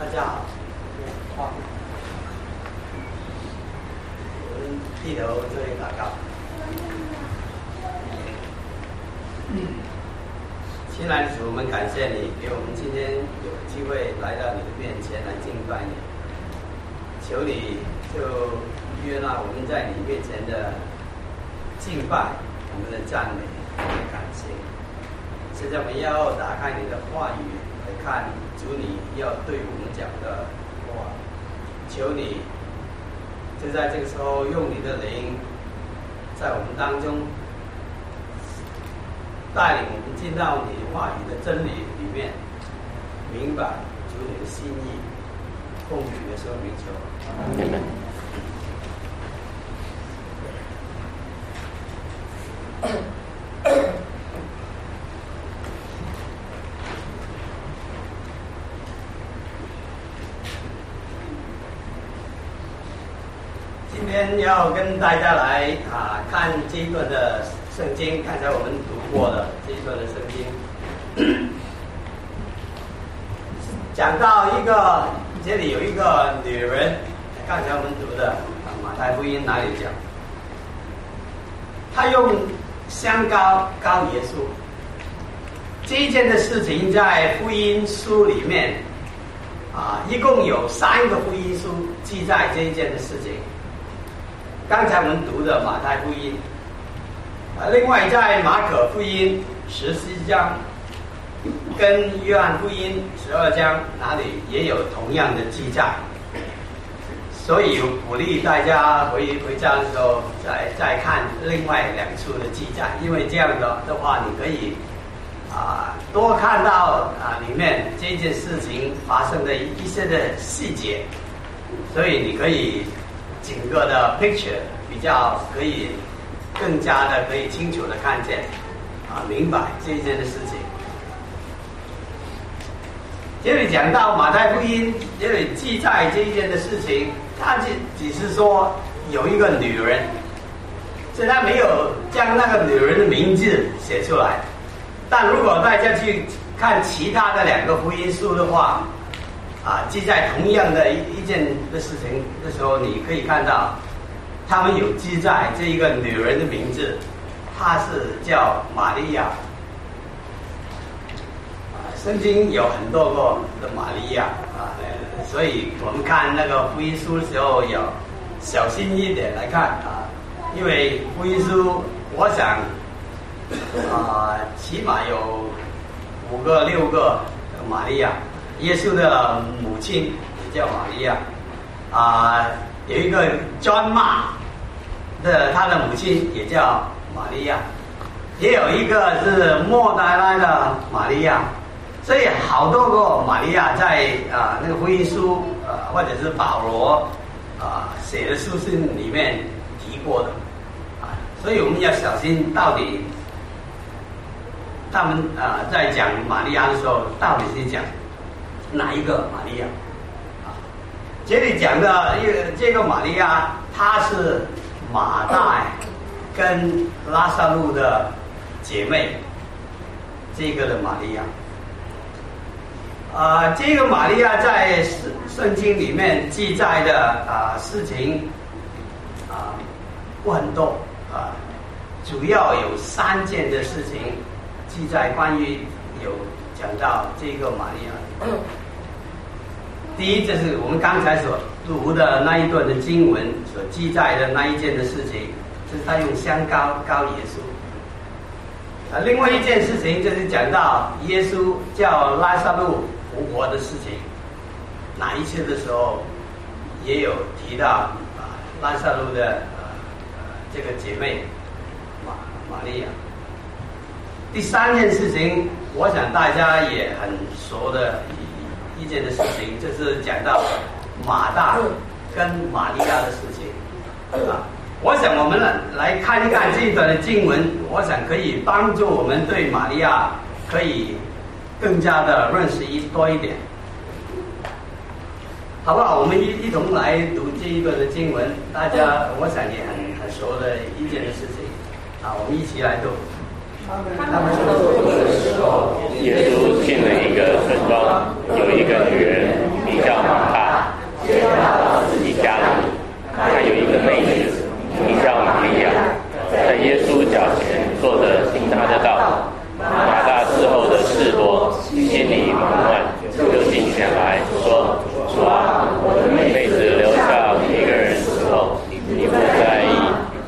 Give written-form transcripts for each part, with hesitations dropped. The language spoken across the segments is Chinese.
大家好，我们低头做一个祷告。亲爱的主，我们感谢你给我们今天有机会来到你的面前来敬拜你，求你就悦纳我们在你面前的敬拜，我们的赞美，我们的感谢。现在我们要打开你的话语来看主你要对我们讲的话，求你就在这个时候用你的灵在我们当中带领我们进到你话语的真理里面，明白主你的心意，奉主的圣名求。阿们。今天要跟大家来看这一段的圣经，刚才我们读过的这一段的圣经，讲到这里有一个女人，刚才我们读的马太福音哪里讲？她用香膏膏耶稣。这一件的事情在福音书里面一共有3个福音书记载这一件的事情。刚才我们读的马太福音，另外在马可福音14章跟约翰福音12章那里也有同样的记载，所以鼓励大家回家的时候再看另外2处的记载，因为这样的话你可以多看到里面这件事情发生的一些的细节，所以你可以整个的 picture 比较可以更加的可以清楚的看见明白这一件的事情。这里讲到马太福音，这里记载这一件的事情，他只是说有一个女人，所以他没有将那个女人的名字写出来。但如果大家去看其他的2个福音书的话，记载同样的一件的事情的时候，你可以看到他们有记载这一个女人的名字，她是叫玛利亚。圣经有很多个的玛利亚所以我们看那个福音书的时候要小心一点来看因为福音书我想起码有5个6个玛利亚。耶稣的母亲也叫玛利亚有一个 John Mark 他的母亲也叫玛利亚，也有一个是莫大拉的玛利亚，所以好多个玛利亚在那个福音书或者是保罗写的书信里面提过的所以我们要小心到底他们在讲玛利亚的时候到底是讲哪一个玛利亚这里讲的这个玛利亚，她是马大跟拉撒路的姐妹，这个的玛利亚这个玛利亚在圣经里面记载的事情不很多主要有3件的事情记载关于有讲到这个玛利亚。第一就是我们刚才所读的那一段的经文所记载的那一件的事情，就是他用香膏膏耶稣。另外一件事情就是讲到耶稣叫拉撒路复活的事情，哪一次的时候也有提到拉撒路的这个姐妹玛利亚。第3件事情，我想大家也很熟的一件的事情，就是讲到马大跟玛利亚的事情我想我们来看一看这一段的经文，我想可以帮助我们对玛利亚可以更加的认识多一点，好不好？我们一同来读这一段的经文，大家我想也很熟的一件的事情我们一起来读。 他们说的时候，耶稣进了一个村庄，有一个女人名叫来说：“主啊，我的妹子留下一个人伺候，你不在意，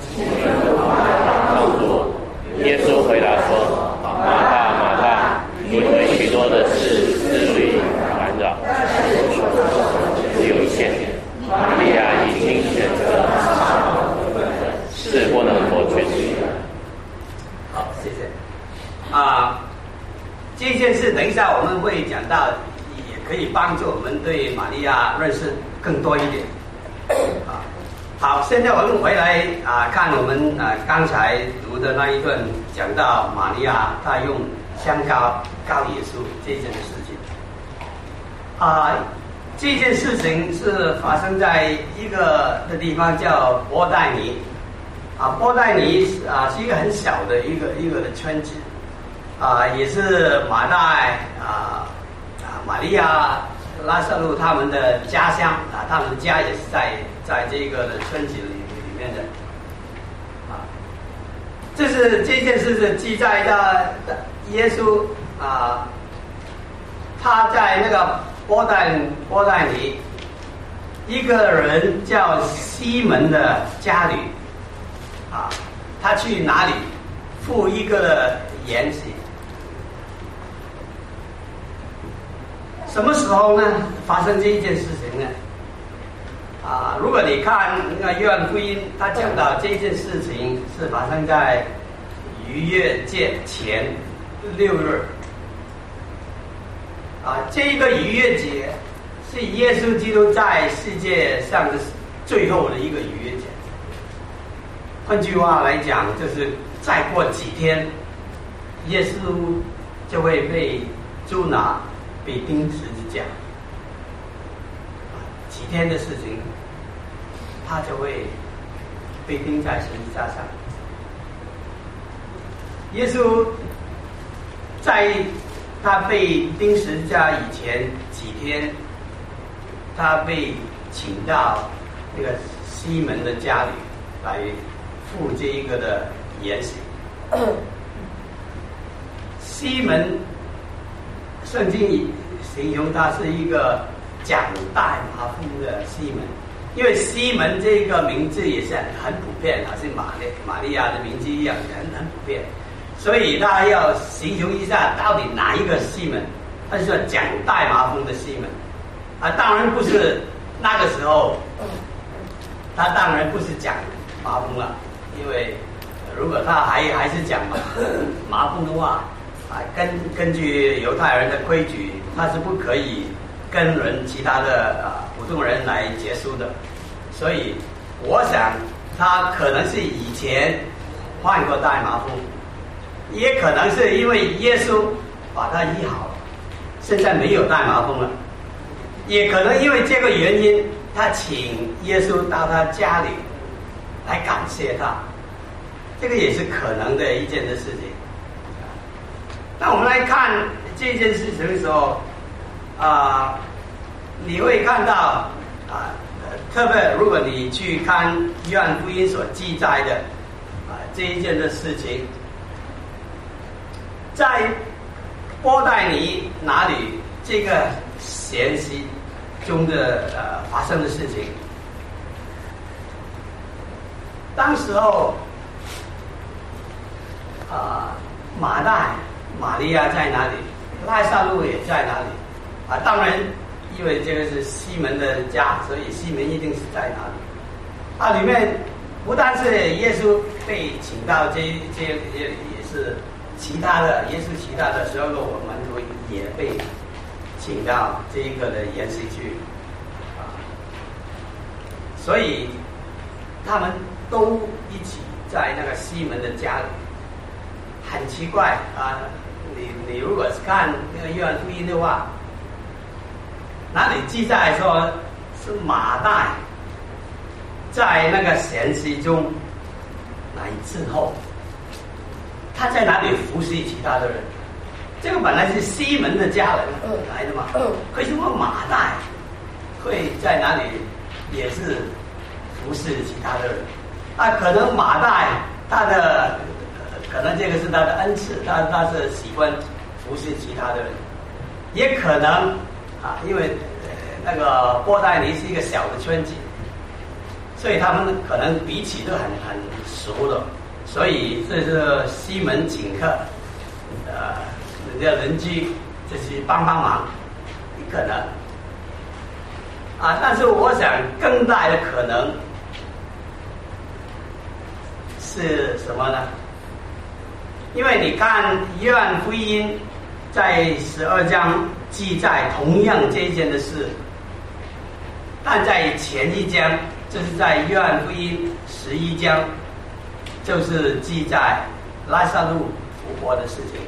帮助我。”耶稣回答说：“马大，马大，你为许多的事思虑烦扰，只有一件，玛利亚已经选择了是不能夺去的。” 好，谢谢。这件事等一下我们会讲到，也可以帮助我们对玛利亚认识更多一点。好，现在我们回来看我们刚才读的那一段，讲到玛利亚她用香膏膏耶稣这件事情。这件事情是发生在一个的地方叫波代尼。波代尼是一个很小的一个的圈子。也是马代玛利亚、拉撒路他们的家乡他们家也是在这个的村子里面的这件事是记载的耶稣他在那个波代尼，一个人叫西门的家里他去哪里赴一个筵席。什么时候呢？发生这一件事情呢？如果你看那个约翰福音，他讲到这件事情是发生在逾越节前6日。这一个逾越节是耶稣基督在世界上的最后的一个逾越节。换句话来讲，就是再过几天，耶稣就会被捉拿。被钉十字架，几天的事情，他就会被钉在十字架上。耶稣在他被钉十字架以前几天，他被请到那个西门的家里来赴这一个的筵席。西门。圣经形容他是一个讲大麻风的西门，因为西门这个名字也是很普遍，是玛利亚的名字一样，很普遍，所以他要形容一下到底哪一个西门，他是说讲大麻风的西门当然不是那个时候，他当然不是讲麻风了，因为如果他还是讲麻风的话。根据犹太人的规矩，他是不可以跟其他的普通人来结束的，所以我想他可能是以前患过大麻风，也可能是因为耶稣把他医好了，现在没有大麻风了，也可能因为这个原因，他请耶稣到他家里来感谢他，这个也是可能的一件的事情。那我们来看这件事情的时候，你会看到特别如果你去看约翰福音所记载的这一件的事情，在波代尼哪里这个筵席中的发生的事情，当时候玛利亚在哪里？拉撒路也在哪里？当然，因为这个是西门的家，所以西门一定是在哪里？里面不但是耶稣被请到这也是其他的耶稣其他的12个门徒也被请到这一个的筵席去所以他们都一起在那个西门的家里。很奇怪你如果是看那个约翰福音的话，那里记载说是马代在那个筵席中来伺候，他在哪里服侍其他的人？这个本来是西门的家人来的嘛，为什么马代会在哪里也是服侍其他的人？可能马代他的可能这个是他的恩赐，他是喜欢服侍其他的人，也可能因为那个波代尼是一个小的村子，所以他们可能彼此都很熟的，所以这是西门请客，人家邻居就是帮忙，可能但是我想更大的可能是什么呢？因为你看约翰福音在12章记载同样这一件的事，但在前一章，就是在约翰福音11章，就是记载拉撒路复活的事情。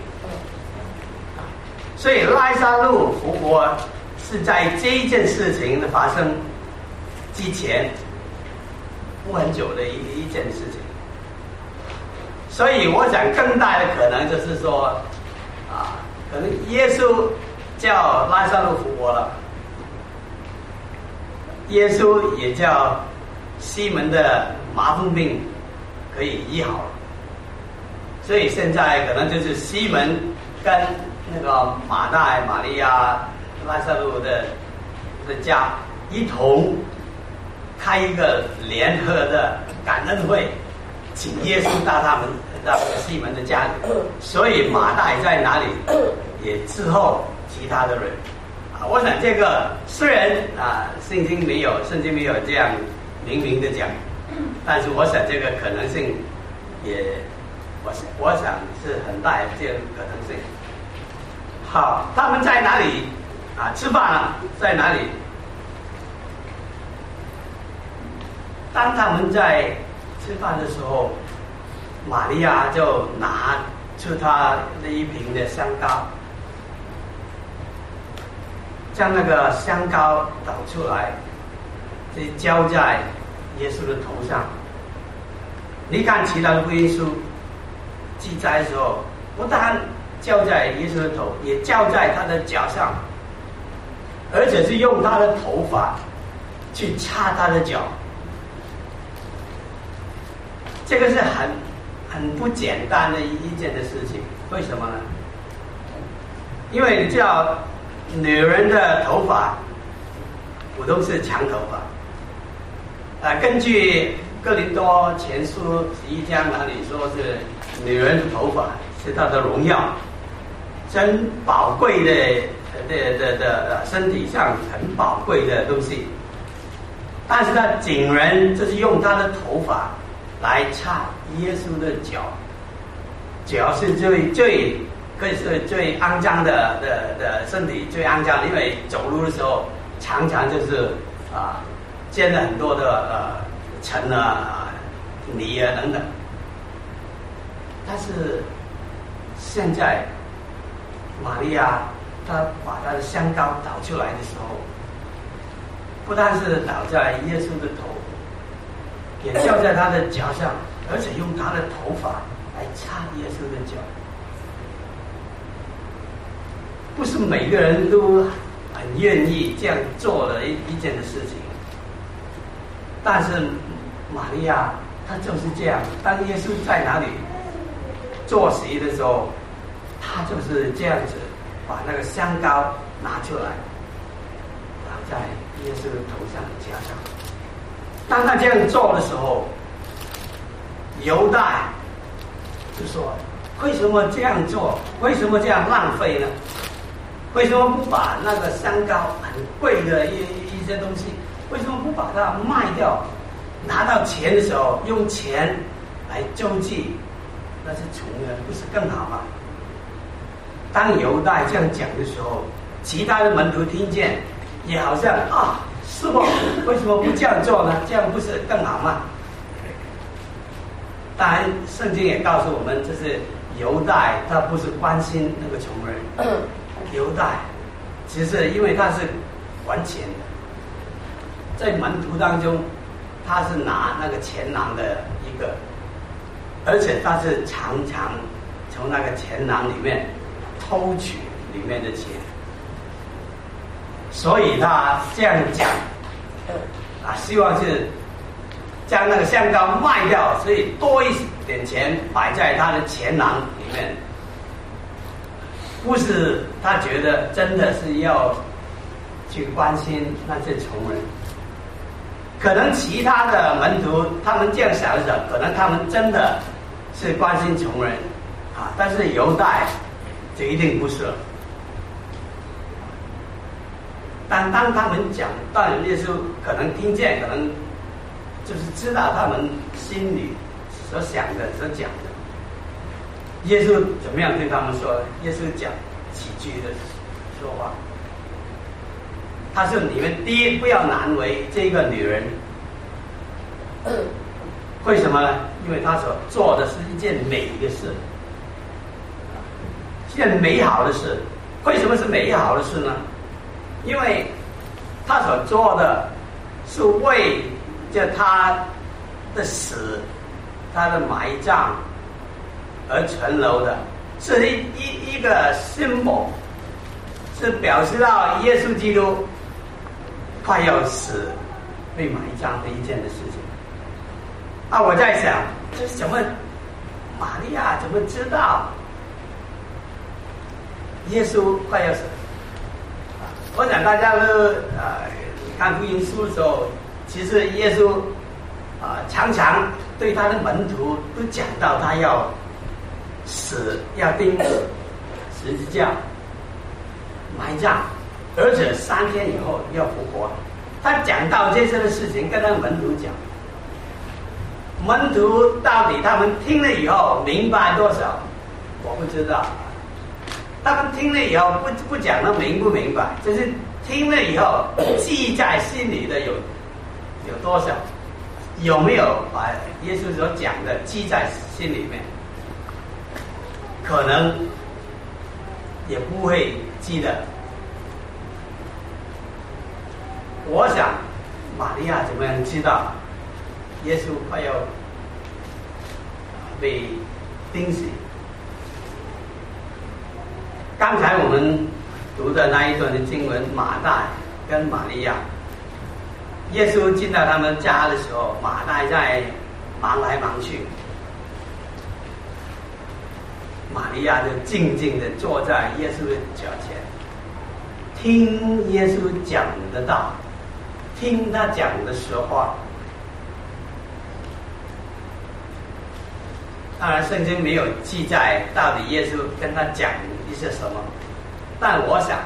所以拉撒路复活是在这一件事情的发生之前不很久的一件事情。所以我想更大的可能就是说可能耶稣叫拉撒路复活了，耶稣也叫西门的麻风病可以医好了，所以现在可能就是西门跟那个马大、玛利亚、拉撒路的家一同开一个联合的感恩会，请耶稣到他们到西门的家里，所以马大在哪里也伺候其他的人。我想这个虽然圣经没有这样明明的讲，但是我想这个可能性也我想是很大的这个可能性。好，他们在哪里吃饭了？在哪里？当他们在吃饭的时候，玛利亚就拿出她那一瓶的香膏，将那个香膏倒出来，就浇在耶稣的头上。你看其他的福音书记载的时候，不但浇在耶稣的头，也浇在他的脚上，而且是用他的头发去擦他的脚。这个是很不简单的一件的事情。为什么呢？因为你知道女人的头发普通是长头发，根据哥林多前书11章那里说是女人的头发是她的荣耀，真宝贵的身体上很宝贵的东西。但是他竟然就是用他的头发来擦耶稣的脚，脚是最可以是最肮脏的身体最肮脏，因为走路的时候常常就是溅了很多的尘泥等等。但是现在玛利亚她把她的香膏倒出来的时候，不但是倒在耶稣的头，也浇在他的脚上，而且用他的头发来擦耶稣的脚。不是每个人都很愿意这样做的一件的事情，但是玛利亚她就是这样。当耶稣在哪里坐席的时候，她就是这样子把那个香膏拿出来，打在耶稣的头上加上。当他这样做的时候，犹大就说：为什么这样做？为什么这样浪费呢？为什么不把那个香膏很贵的一些东西，为什么不把它卖掉？拿到钱的时候用钱来救济那些穷人，不是更好吗？当犹大这样讲的时候，其他的门徒听见也好像师父为什么不这样做呢？这样不是更好吗？当然圣经也告诉我们，就是犹大他不是关心那个穷人，犹大其实因为他是还钱的，在门徒当中他是拿那个钱囊的一个，而且他是常常从那个钱囊里面偷取里面的钱，所以他这样讲希望是将那个香膏卖掉，所以多一点钱摆在他的钱囊里面。不是他觉得真的是要去关心那些穷人。可能其他的门徒他们这样想着，可能他们真的是关心穷人啊，但是犹大就一定不是了。当他们讲，当然耶稣可能听见，可能就是知道他们心里所想的、所讲的。耶稣怎么样对他们说？耶稣讲几句的说话。他说：“你们第一不要难为这个女人。为什么呢？因为她所做的是一件美的事，一件美好的事。为什么是美好的事呢？因为她所做的是为着她的死、她的埋葬而存留的，是一个 symbol， 是表示到耶稣基督快要死、被埋葬的一件的事情。啊，我在想，这怎么玛利亚怎么知道耶稣快要死？我想大家都看福音书的时候，其实耶稣常常对他的门徒都讲到他要死，要钉十字架、埋葬，而且3天以后要复活。他讲到这些的事情，跟他的门徒讲。门徒到底他们听了以后明白多少，我不知道。他们听了以后不讲他明不明白，就是听了以后记在心里的有多少，有没有把耶稣所讲的记在心里面？可能也不会记得。我想玛利亚怎么样知道耶稣快要被钉死？刚才我们读的那一段的经文，马大跟玛利亚，耶稣进到他们家的时候，马大在忙来忙去，玛利亚就静静地坐在耶稣的脚前，听耶稣讲的道，听他讲的实话。当然圣经没有记载到底耶稣跟他讲一些什么，但我想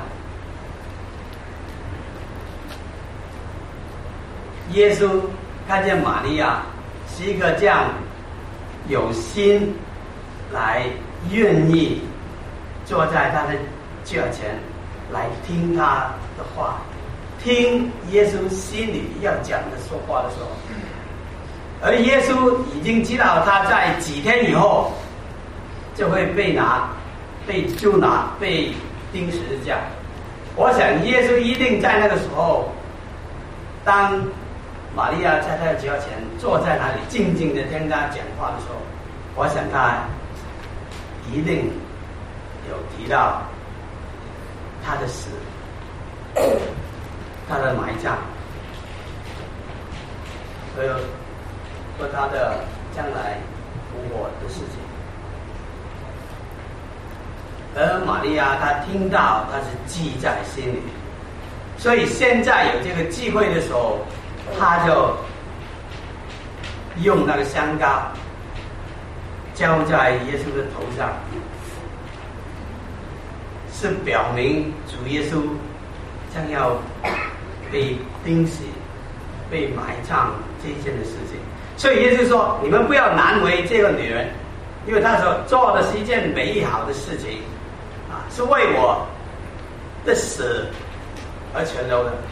耶稣看见玛利亚是一个这样有心来愿意坐在他的脚前来听他的话，听耶稣心里要讲的说话的时候，而耶稣已经知道他在几天以后就会被钉十字架。我想耶稣一定在那个时候，当玛利亚在他的脚前坐在那里静静的听他讲话的时候，我想他一定有提到他的死、他的埋葬，还有和他的将来复活的事情。而玛利亚她听到，她是记在心里，所以现在有这个机会的时候，她就用那个香膏浇在耶稣的头上，是表明主耶稣将要被钉死、被埋葬这一件的事情。所以耶稣说：“你们不要难为这个女人，因为她所做的是一件美好的事情，是为我的死而存留的。”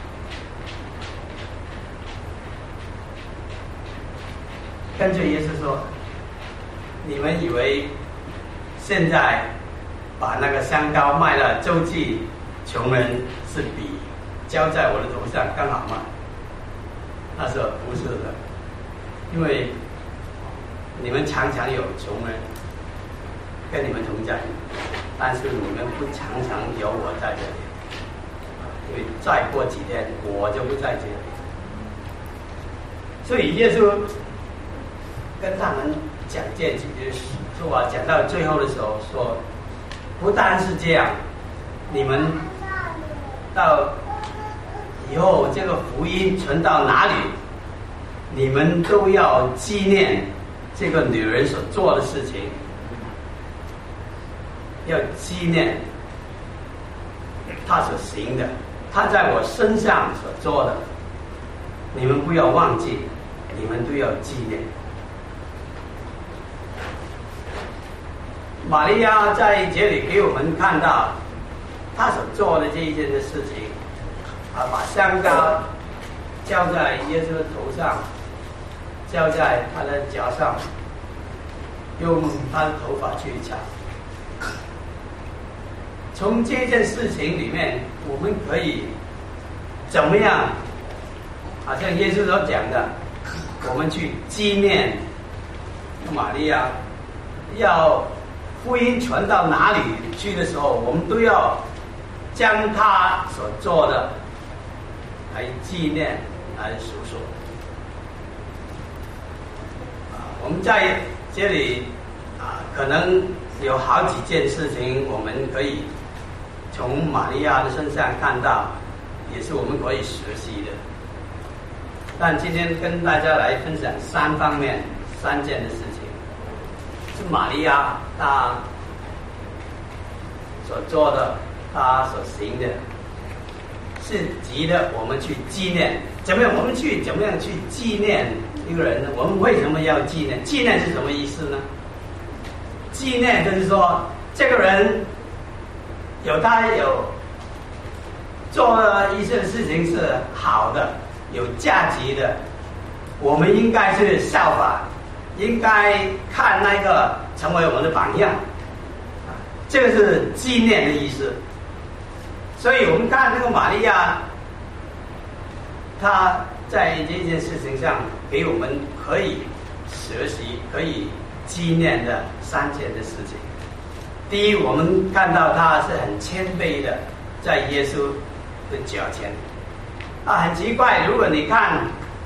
跟着耶稣说：“你们以为现在把那个香膏卖了周济穷人，是比浇在我的头上更好吗？”他说：“不是的。因为你们常常有穷人跟你们同在，但是你们不常常有我在这里，因为再过几天我就不在这里。”所以耶稣跟他们讲这几句说话，讲到最后的时候说，不单是这样，你们到以后这个福音传到哪里，你们都要纪念这个女人所做的事情，要纪念她所行的，她在我身上所做的，你们不要忘记，你们都要纪念。玛利亚在这里给我们看到她所做的这一件的事情，把香膏浇在耶稣的头上，浇在他的脚上，用他的头发去擦。从这件事情里面，我们可以怎么样？好像耶稣所讲的，我们去纪念玛利亚，要福音传到哪里去的时候，我们都要将他所做的来纪念，来数说。我们在这里可能有好几件事情，我们可以从玛利亚的身上看到，也是我们可以学习的。但今天跟大家来分享3件的事情，是玛利亚她所做的，她所行的，是值得我们去纪念。怎么样去纪念一个人呢？我们为什么要纪念？纪念是什么意思呢？纪念就是说，这个人他有做了一些事情是好的，有价值的，我们应该是效法，应该看那个成为我们的榜样。这个是纪念的意思。所以我们看这个玛利亚，她在这件事情上给我们可以学习、可以纪念的3件的事情。第一，我们看到她是很谦卑的，在耶稣的脚前。很奇怪，如果你看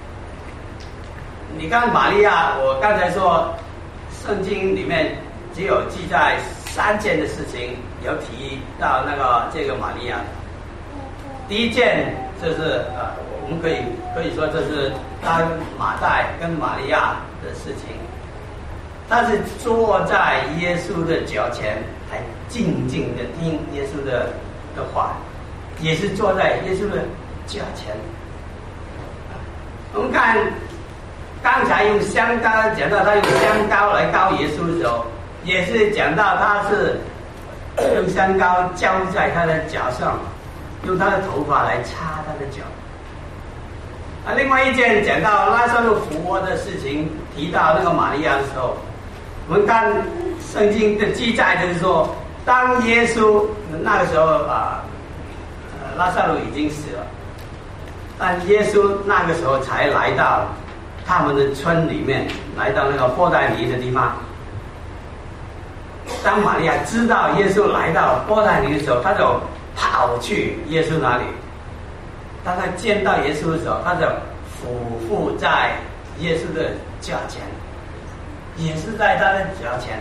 玛利亚，我刚才说圣经里面只有记载3件的事情，有提到这个玛利亚。第一件就是我们可以说这是当马代跟玛利亚的事情。他是坐在耶稣的脚前，还静静的听耶稣的话，也是坐在耶稣的脚前。我们看刚才用香膏讲到他用香膏来膏耶稣的时候，也是讲到他是用香膏浇在他的脚上，用他的头发来擦他的脚。另外一件讲到拉撒路复活的事情，提到那个玛利亚的时候，我们看圣经的记载，就是说，当耶稣那个时候拉撒路已经死了，但耶稣那个时候才来到他们的村里面，来到那个伯大尼的地方。当玛利亚知道耶稣来到伯大尼的时候，他就跑去耶稣那里。当他见到耶稣的时候，他就俯伏在耶稣的脚前，也是在他的脚前。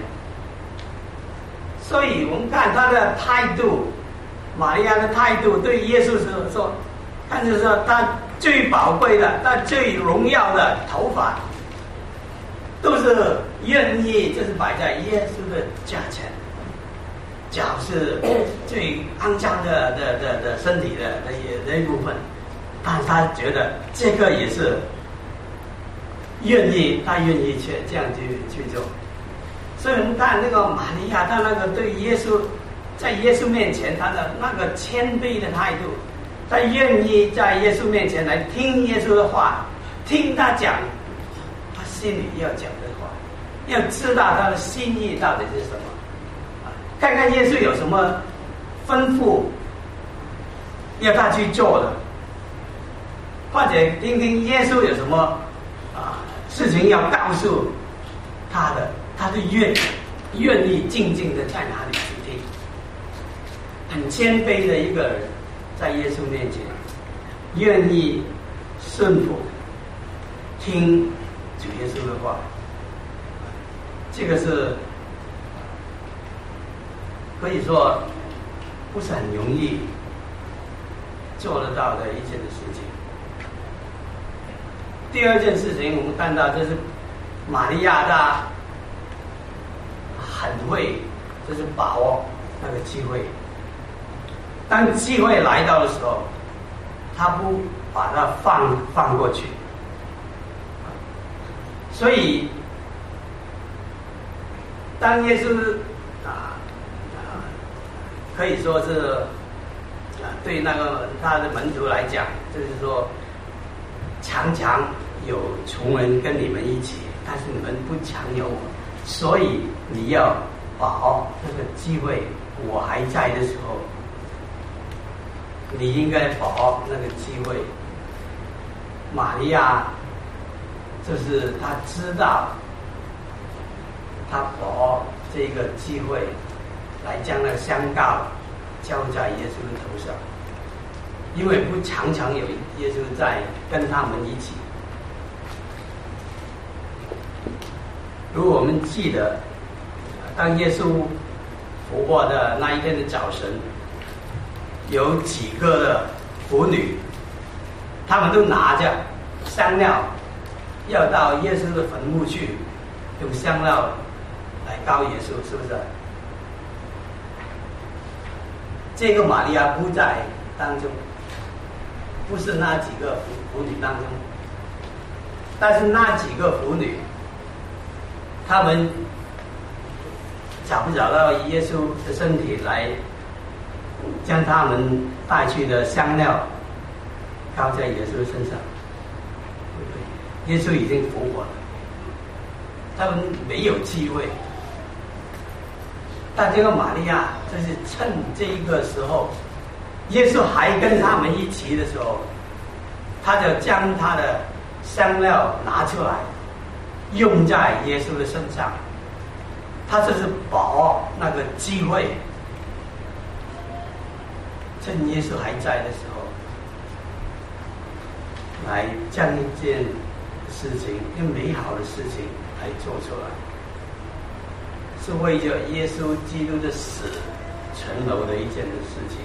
所以我们看他的态度，玛利亚的态度对耶稣说，看就是说他最宝贵的、他最荣耀的头发，都是愿意就是摆在耶稣的脚前。脚是最肮脏的身体的一部分，但是他觉得这个也是他愿意去这样去做。所以我们看那个玛利亚，他那个对耶稣，在耶稣面前他的那个谦卑的态度，他愿意在耶稣面前来听耶稣的话，听他讲他心里要讲的话，要知道他的心意到底是什么。看看耶稣有什么吩咐要他去做的，或者听听耶稣有什么事情要告诉他的，他是愿意静静的在哪里去听，很谦卑的一个人，在耶稣面前愿意顺服听主耶稣的话，这个是可以说不是很容易做得到的一件的事情。第二件事情，我们看到就是玛利亚她很会，就是把握那个机会。当机会来到的时候，她不把它放过去。所以，当耶稣可以说是对那个他的门徒来讲，就是说，常常有穷人跟你们一起，但是你们不常有我，所以你要把握那个机会，我还在的时候，你应该把握那个机会。玛利亚就是她知道，她把握这个机会来将那个香膏浇在耶稣的头上，因为不常常有耶稣在跟他们一起。如果我们记得，当耶稣复活的那一天的早晨，有几个的妇女，他们都拿着香料，要到耶稣的坟墓去，用香料来膏耶稣，是不是？这个玛利亚不在当中，不是那几个妇女当中，但是那几个妇女，他们找不找到耶稣的身体来将他们带去的香料膏在耶稣身上？耶稣已经复活了，他们没有机会。但这个玛利亚就是趁这一个时候，耶稣还跟他们一起的时候，他就将他的香料拿出来，用在耶稣的身上。他就是把握那个机会，趁耶稣还在的时候，来将一件事情，一个美好的事情来做出来。是为着耶稣基督的死成楼的一件的事情。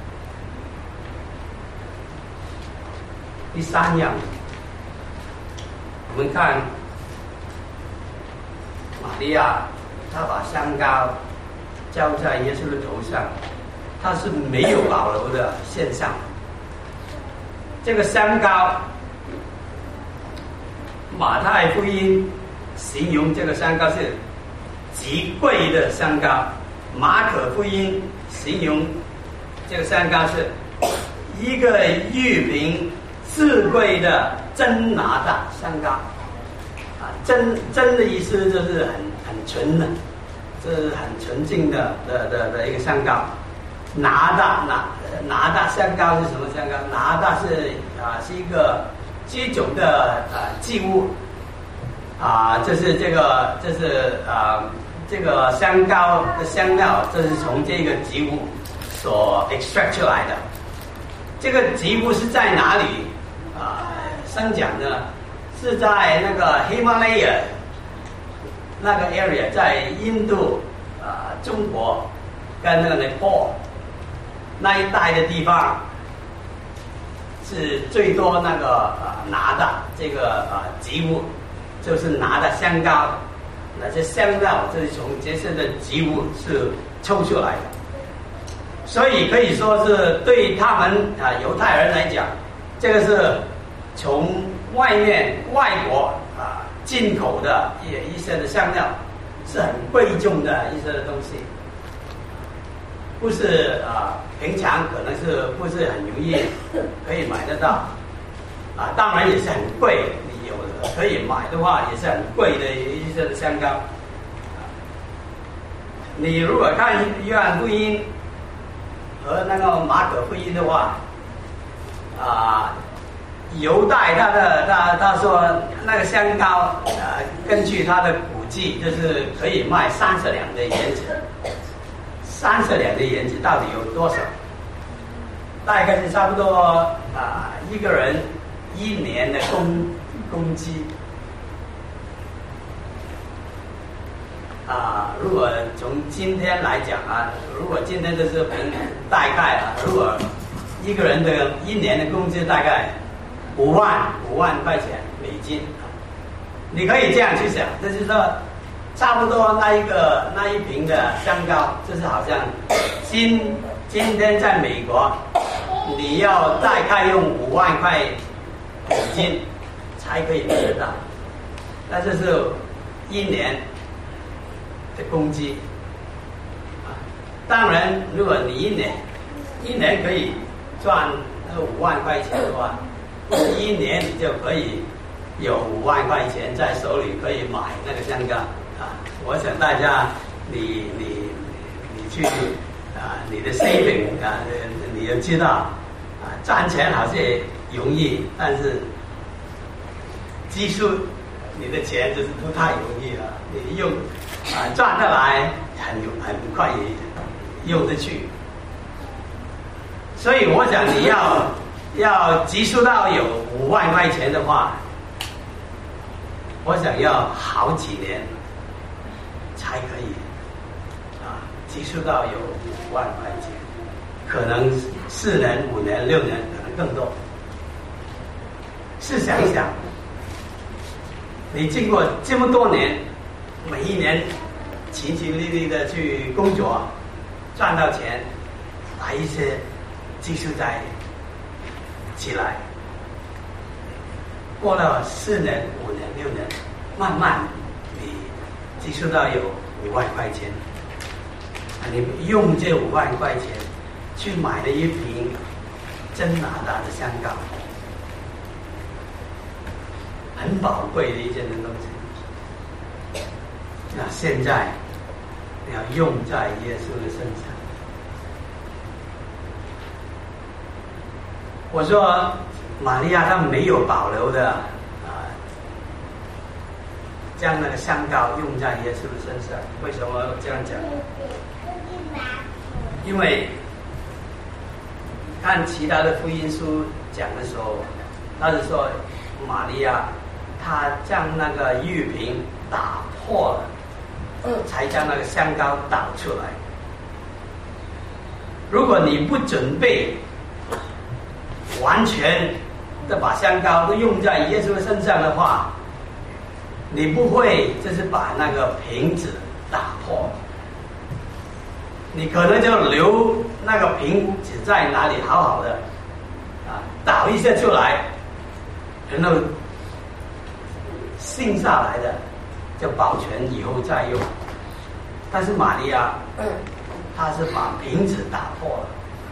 第三样，我们看玛利亚，她把香膏浇在耶稣的头上，她是没有保留的现象。这个香膏，马太福音形容这个香膏是极贵的香膏，马可福音形容这个香膏是一个玉瓶至贵的真拿大香膏。真的意思就是很纯的，这是很纯净的一个香膏。拿大香膏是什么香膏？拿大是一个这种的祭物这是这个香膏的香料，这是从这个植物所 extract 出来的。这个植物是在哪里生长的？是在那个 Himalaya 那个 area， 在印度中国跟那个 Nepal 那一带的地方，是最多那个拿的这个植物，就是拿的香膏。那些香料就是从这些的植物是抽出来的，所以可以说是对他们犹太人来讲，这个是从外国进口的一些的香料，是很贵重的一些的东西，不是平常可能是不是很容易可以买得到当然也是很贵。有的可以买的话，也是很贵的一些香膏。你如果看约翰福音和那个马可福音的话，犹太他说那个香膏根据他的估计，就是可以卖30两的银子。30两的银子到底有多少？大概是差不多一个人1年的公积如果从今天来讲如果今天就是大概如果一个人的一年的工资大概5万块钱美金。你可以这样去想，就是说，差不多那一瓶的香膏，就是好像今天在美国，你要大概用5万块美金才可以买得到，那就是一年的工资。当然，如果你一年可以赚那5万块钱的话，一年你就可以有5万块钱在手里，可以买那个香膏啊。我想大家，你去你的 saving 你要知道赚钱好像容易，但是积蓄你的钱就是不太容易了。你用赚得来很快也用得去，所以我想你要积蓄到有5万块钱的话，我想要好几年才可以积蓄到有5万块钱，可能4年、5年、6年，可能更多。试想一想，你经过这么多年，每一年勤勤力力的去工作，赚到钱，把一些积蓄在起来，过了4年、5年、6年，慢慢你积蓄到有5万块钱，你用这5万块钱去买了一瓶真拿大的香膏，很宝贵的一件东西。那现在你要用在耶稣的身上。我说玛利亚她没有保留的将那个香膏用在耶稣的身上。为什么这样讲？因为看其他的福音书讲的时候，他是说玛利亚她将那个玉瓶打破了，才将那个香膏倒出来。如果你不准备完全的把香膏都用在耶稣身上的话，你不会就是把那个瓶子打破，你可能就留那个瓶子在哪里好好的倒一下出来，然后剩下来的就保存以后再用。但是玛利亚她是把瓶子打破了，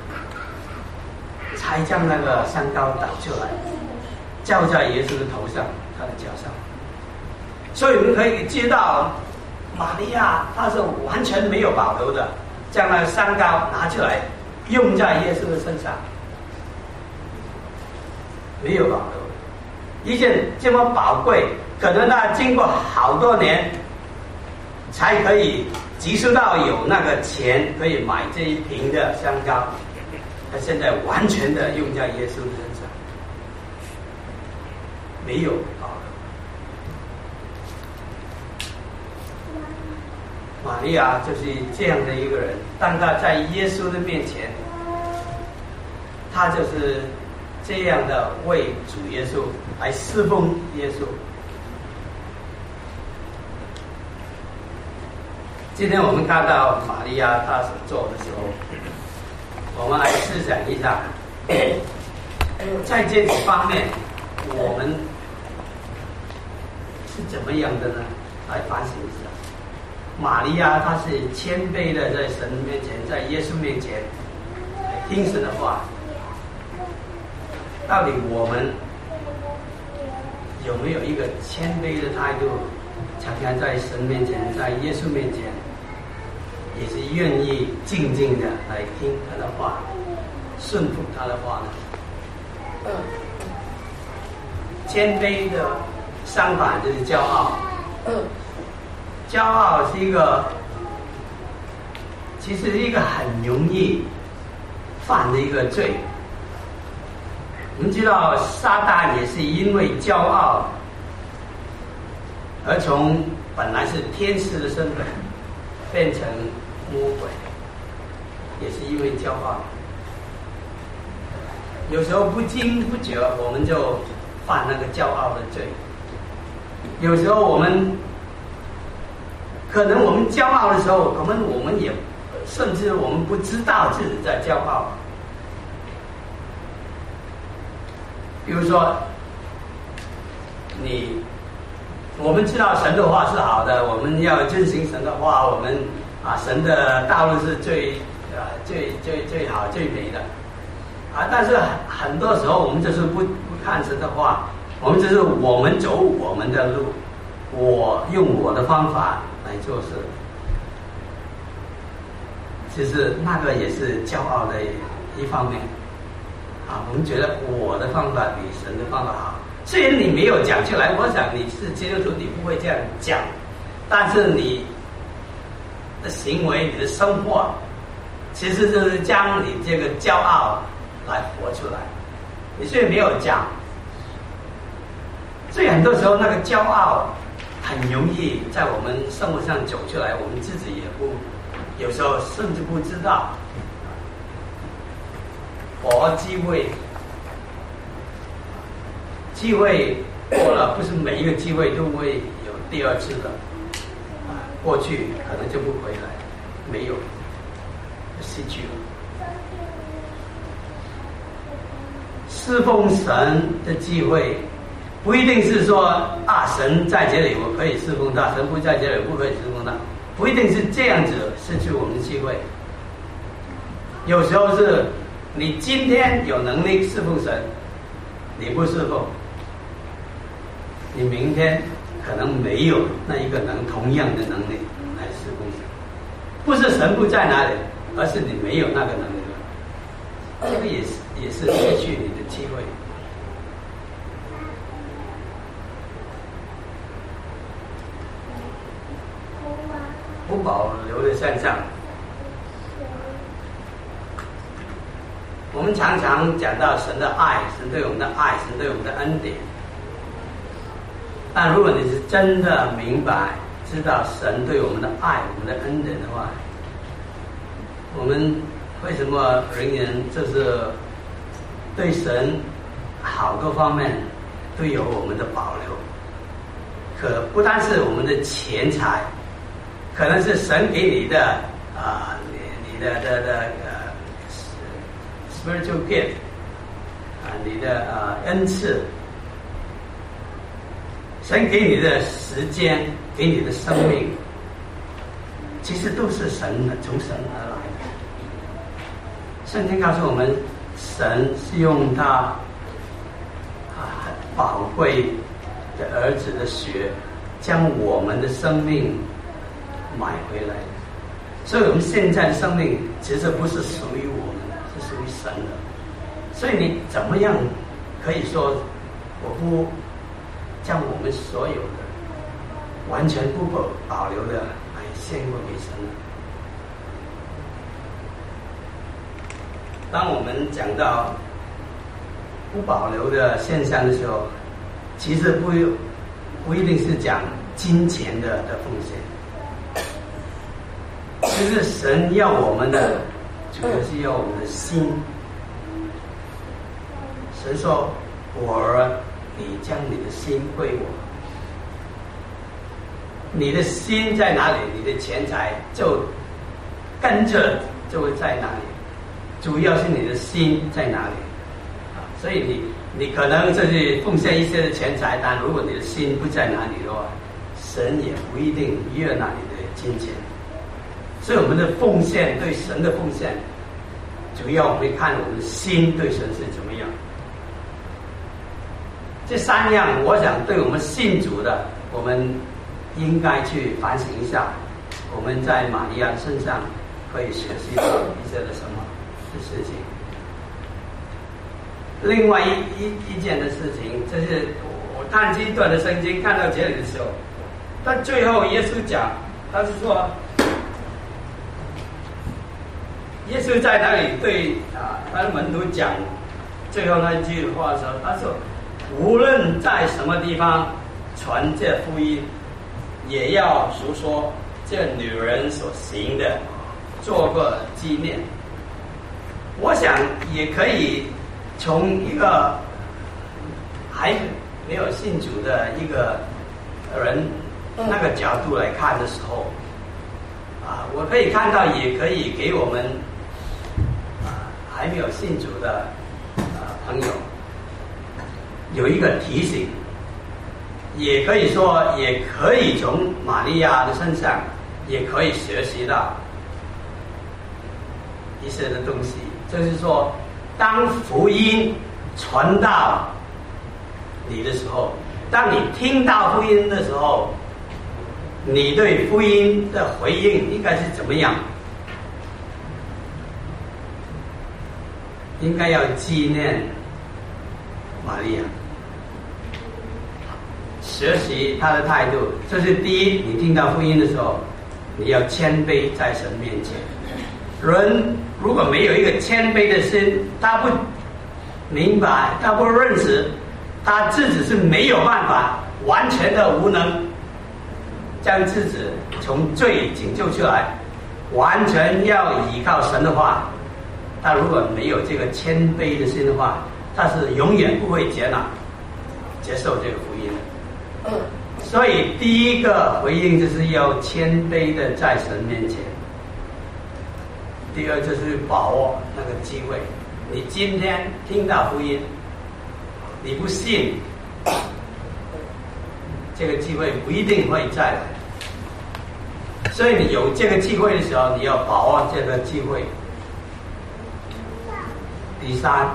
才将那个香膏倒出来，浇在耶稣的头上，他的脚上。所以我们可以知道，玛利亚她是完全没有保留的，将那个香膏拿出来用在耶稣的身上，没有保留。一件这么宝贵，可能他经过好多年才可以积蓄到有那个钱可以买这一瓶的香膏，他现在完全的用在耶稣的身上，没有保留。玛利亚就是这样的一个人，当他在耶稣的面前，他就是这样的为主耶稣来侍奉耶稣。今天我们看到玛利亚她所做的时候，我们来思想一下，在这几方面我们是怎么样的呢？来反省一下。玛利亚她是谦卑的在神面前，在耶稣面前来听神的话。到底我们有没有一个谦卑的态度，常常在神面前，在耶稣面前，也是愿意静静的来听他的话，顺服他的话呢？谦卑的相反就是骄傲。骄傲是一个，其实是一个很容易犯的一个罪。我们知道撒旦也是因为骄傲而从本来是天使的身份变成魔鬼，也是因为骄傲。 有时候不经不觉我们就犯那个骄傲的罪。有时候我们可能我们骄傲的时候，可能我们也甚至我们不知道自己在骄傲。比如说我们知道神的话是好的，我们要遵行神的话，我们神的道路是最好最美的但是很多时候我们就是不看神的话，我们就是我们走我们的路，我用我的方法来做事。其实那个也是骄傲的一方面我们觉得我的方法比神的方法好。虽然你没有讲出来，我想你是基督徒，你不会这样讲，但是你的行为、你的生活，其实就是将你这个骄傲来活出来。你虽然没有讲，所以很多时候那个骄傲很容易在我们生活上走出来，我们自己也有时候甚至不知道。机会过了，不是每一个机会都会有第二次的过去可能就不回来，没有，失去了。侍奉神的机会不一定是说神在这里我可以侍奉他，神不在这里我不可以侍奉他，不一定是这样子失去我们的机会。有时候是你今天有能力侍奉神，你不侍奉，你明天可能没有那一个同样的能力来侍奉神。不是神不在哪里，而是你没有那个能力了。这个也是失去你的机会。不保留的现象，我们常常讲到神的爱，神对我们的爱，神对我们的恩典。但如果你是真的明白知道神对我们的爱，我们的恩典的话，我们为什么人就是对神好多方面都有我们的保留？可不单是我们的钱财，可能是神给你的你的spiritual gift 你的恩赐，神给你的时间，给你的生命，其实都是神的，从神而来的。圣经告诉我们，神是用他宝贵的儿子的血，将我们的生命买回来的。所以我们现在的生命其实不是属于我们的，是属于神的。所以你怎么样可以说我不将我们所有的完全不保留的来献过给神呢？当我们讲到不保留的现象的时候，其实不一定是讲金钱的奉献，其实神要我们的主要是要我们的心。神说：“我儿，你将你的心归我。”你的心在哪里，你的钱财就跟着就会在哪里。主要是你的心在哪里所以你可能就是奉献一些的钱财，但如果你的心不在哪里的话，神也不一定悦纳你的金钱。所以我们的奉献，对神的奉献，主要我们看我们的心对神是怎么样。这三样，我想对我们信主的，我们应该去反省一下，我们在玛利亚身上可以学习到一些的什么的事情。另外一件的事情，就是我看这一段的圣经看到这里的时候，但最后耶稣讲，他是说，耶稣在那里对他的门徒讲最后那一句话的时候，他说：“无论在什么地方传这福音，也要述说这女人所行的，做个纪念。”我想也可以从一个还没有信主的一个人那个角度来看的时候，我可以看到，也可以给我们还没有信主的朋友有一个提醒，也可以说，也可以从玛利亚的身上，也可以学习到一些的东西。就是说，当福音传到你的时候，当你听到福音的时候，你对福音的回应应该是怎么样？应该要纪念玛利亚，学习她的态度。就是第一，你听到福音的时候，你要谦卑在神面前。人如果没有一个谦卑的心，他不明白，他不认识，他自己是没有办法，完全的无能将自己从罪拯救出来，完全要依靠神的话，他如果没有这个谦卑的心的话，他是永远不会接受这个福音的。所以第一个回应就是要谦卑的在神面前。第二就是把握那个机会。你今天听到福音，你不信，这个机会不一定会再来。所以你有这个机会的时候，你要把握这个机会。第三，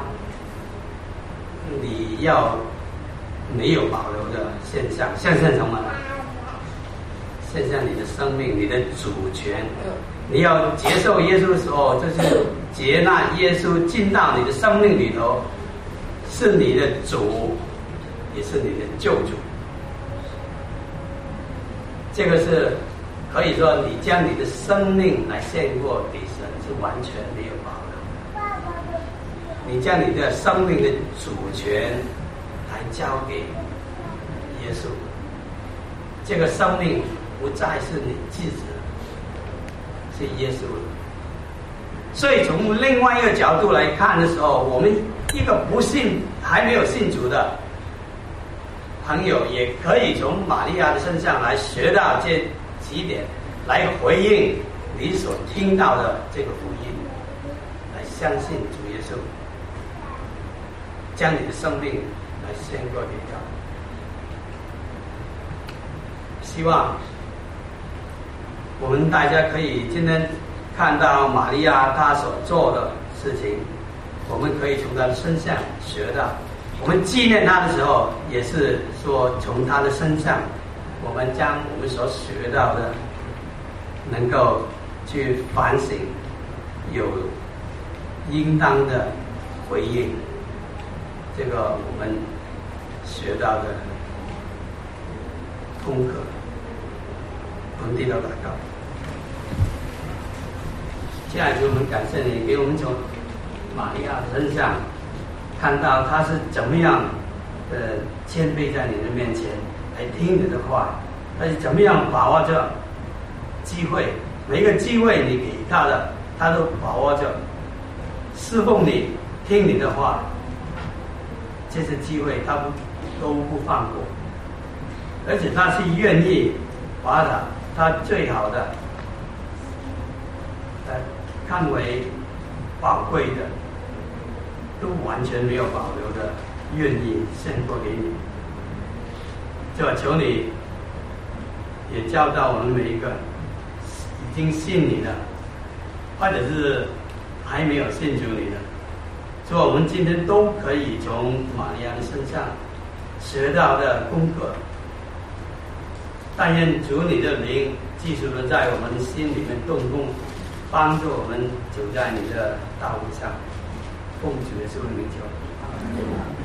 你要没有保留的现象，像什么？像你的生命，你的主权。你要接受耶稣的时候，就是接纳耶稣进到你的生命里头，是你的主，也是你的救主。这个是可以说，你将你的生命来献过给神，是完全没有保留。你将你的生命的主权来交给耶稣，这个生命不再是你自己的，是耶稣的。所以从另外一个角度来看的时候，我们一个不信还没有信主的朋友，也可以从玛利亚的身上来学到这几点，来回应你所听到的这个福音，来相信主耶稣，将你的生命来献过给他。希望我们大家可以今天看到玛利亚她所做的事情，我们可以从她的身上学到。我们纪念她的时候，也是说从她的身上，我们将我们所学到的能够去反省，有应当的回应这个我们学到的功课。我们低头祷告。亲爱的主，我们感谢你给我们从玛利亚身上看到她是怎么样谦卑在你的面前来听你的话，她是怎么样把握着机会，每一个机会你给她的，她都把握着侍奉你，听你的话，这些机会她都不放过，而且她是愿意把他最好的看为宝贵的，都完全没有保留的，愿意献过给你。就求你也教导我们每一个已经信你的，或者是还没有信主你的，所以我们今天都可以从玛利亚的身上学到的功课。但愿主你的灵继续的在我们心里面动工，帮助我们走在你的道路上。奉主耶稣的名求。